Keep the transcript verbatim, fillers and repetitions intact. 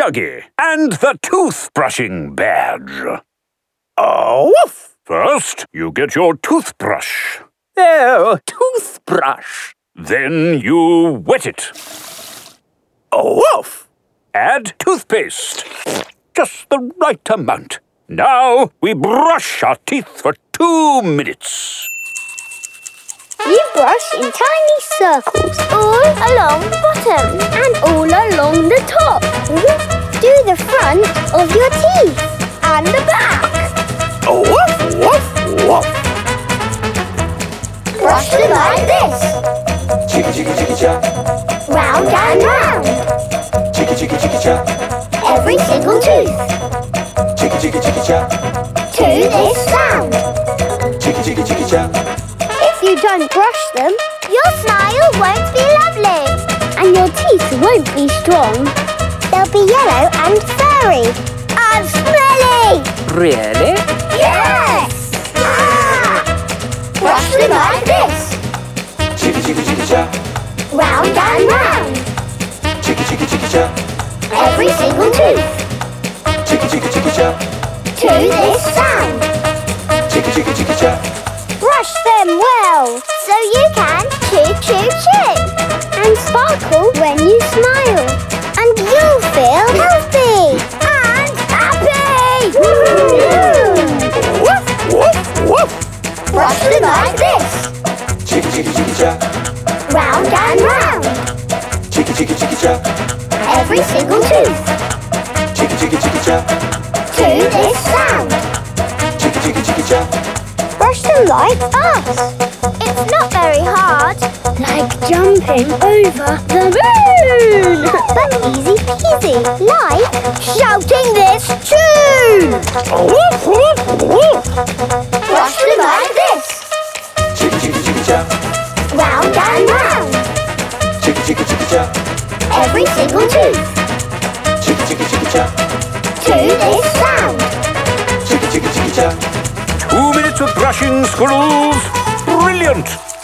Dougie, and the toothbrushing badge. Oh, woof! First, you get your toothbrush. Oh, toothbrush. Then you wet it. Oh, woof! Add toothpaste. Just the right amount. Now we brush our teeth for two minutes. You brush in tiny circles all along the bottom and all along the top. Do the front of your teeth and the back. Oh, woof, woof, woof. Brush them like this. Chicka chicka chicka cha. Round and round. Chicka chicka chicka cha. Every single tooth. Chicka chicka chicka cha. To this sound. Chicka chicka chicka cha. If you don't brush them, your smile won't be lovely. And your teeth won't be strong. They'll be yellow and furry. And smelly! Really? Yes! Ah! Brush them like this. Chicka chicka chicka cha. Round and round. Chicka chicka chicka cha. Every single tooth. Chicka chicka chicka cha. To this sound. Chicka chicka chicka cha. Brush them well, so you can chew, chew, chew. And sparkle when you smile. And you'll feel healthy and happy. Woof, woof, woof. Brush them like this. Chicka chicka chicka cha. Round and round. Chicka chicka chicka cha. Every single tooth. Chicka chicka chicka cha. To this sound. Chicka chicka chicka cha. Brush them like us. It's not very hard. Like jumping over the moon. But easy peasy. Like shouting this tune. Woof, woof, woof. Brush them like this. Chicka chicka chicka cha. Round and round. Chicka chicka chicka cha. Every single tooth. Chicka chicka chicka cha. To this sound. Chicka chicka chicka cha. Two minutes of brushing, squirrels. Brilliant!